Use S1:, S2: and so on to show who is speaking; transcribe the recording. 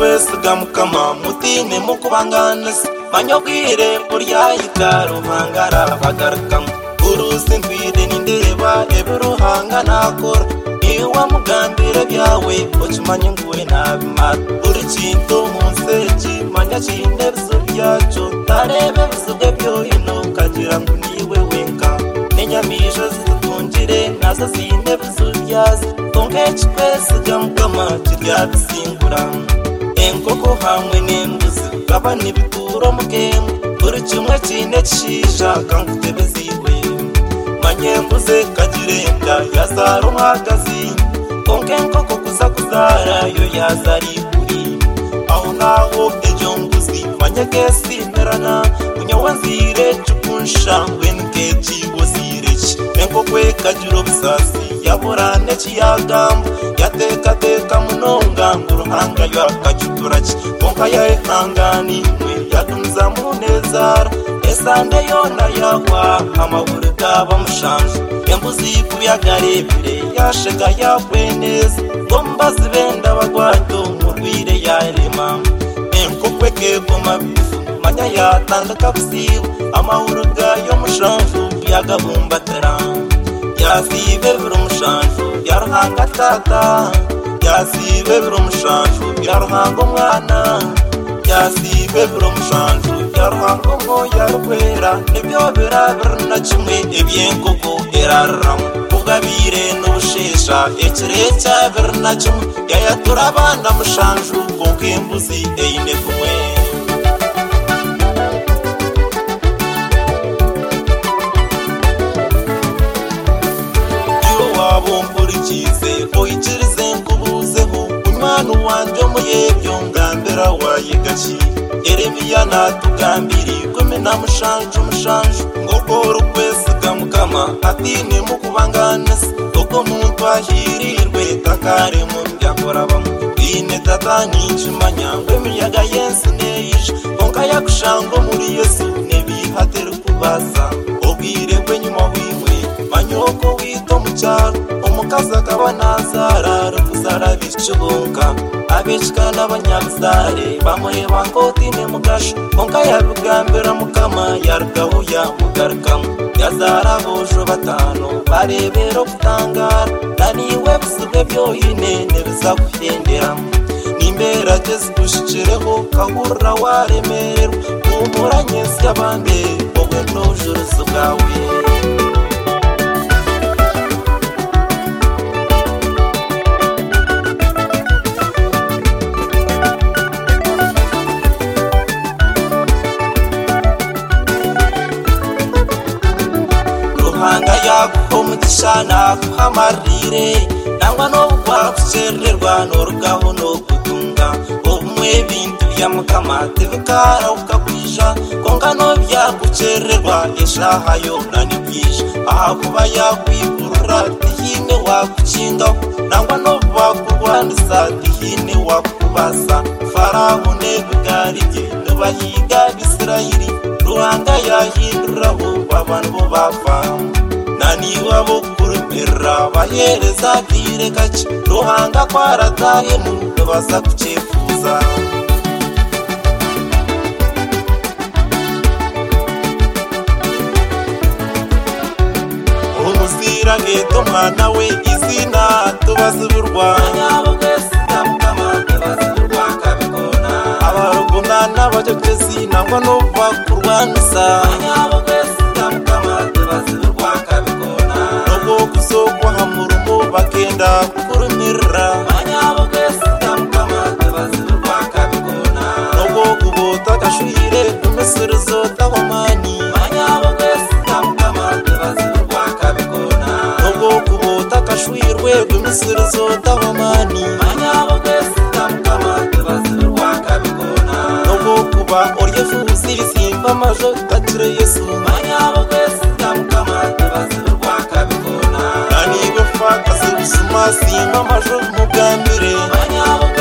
S1: rukwesiga mukama mutine mukubanganisa manyogwire burya itaruhangara bagarukamo uruzi ndwide nindeba eburuhanga nakora iwa mugambire byawe ukimanye nguwe nabimara uri kintu munseji manya kinde bizo byacu tarebe bizo byo hino kagira ngo niwe wenka nenyamisha zitungire nazo zinde bizo byazo tongechi kwesiga mukama kirya bisingura enkoko hamwe n'embuzi kaba n'ibituro mugemu uri kimwe kine kishisha kankutebeziwe manyembuze kagirenda yazaro magazi konke nkoko kuza kuzara yo yazari kuri aho naho ejo mbuzi manyegesi merana munyawanzire chukunsha wenkechi wosirechi enkokwe kagiro bisasi yaborane kiyagambo yateka munonga nguruhanga yakajuturachi konka yae hangani mwe yatunza munezara esande yona yawa amaburika bamushanju embuzi kubiyagarebire yashega yakweneza ngomba zibenda bagwato murwire yarema enkokwe keboma bifu manya yatanga kabusibu amahuruga yo mushanju yagabumbatera yasibe birumushanju yaruhanga tata yasibe birumushanju yaruhanga umwana yasibe birumushanju yaruhanga moya rukwera nibyo birabirna kimwe ebyenkoko eraramu kugabire n'ubushesha ekirecha birna kimwe yayatura abana mushanju konke embuzi eyine kumwe bomburikize oyikirize nkubuzeho umwana wanje muyebyo ngambera wayigachi Yeremiya natugambiri kome na mushanju ngoko rukwesiga mukama atine mukubanganisa oko muntu ahirirwe takare mu byakora bamu ine tata ninjimanya ngwemiyaga yensi neyisha konka yakushango muri Yesu nebihatera kubaza obwire kwenyuma wiwe manyoko wito mucyaro omukaza kaba nazara rukuzara bishubunka abishika n'abanyabizare bamureba nkotine mugasho konka yabugambira mukama yarugaho yamugarukamo yazara bojo batano barebero kutangara naniwe bisubwe byohine nebiza kuhenderamo nimbera gezi gushikireho kahurra waremererwa umuranye syabande wowe n'ubujuruzi bwawe hanga yako mutishana kuhamarire nangwa no kwakucererwa n'urugaho no kutunga umwe bintu ya mukama tebikara ukakwisha konga no byakucererwa eshaha yo nani kwisha aha kuba yakwigurura tihine wakukinga nangwa no bakurwanisa tihine wakubasa faraho nebigarije n'abahiga bisirayiri ruhanga yahinduraho abantu bava nani wabo kurumira bahereza bire gace ruhanga kwaratahe mu baza kucefuza umuzira geto mwana we izina tubaziburwa nyabo kwese mukama tubaziburwa kabikona abaruguna n'abajogezi nangwa no bakurwanisa nyabo kwese mukama tubaziburwa kabikona nogo kusokwa hamurumo bakenda kurumira nyabo kwese mukama tubaziburwa kabikona nogo kubota kashuhire umusirizo tawamani nyabo kwese mukama tubaziburwa kabikona nogo kubota kashuhirwe umusirizo tawamani nyabo kwese mukama tubaziburwa kabikona nogo kuba oryefuzi bisimba majo takire Yesu nyabo kwese mukama tubaziburwa kabikona nani bafaka sebusuma simba majo mugambire nyabo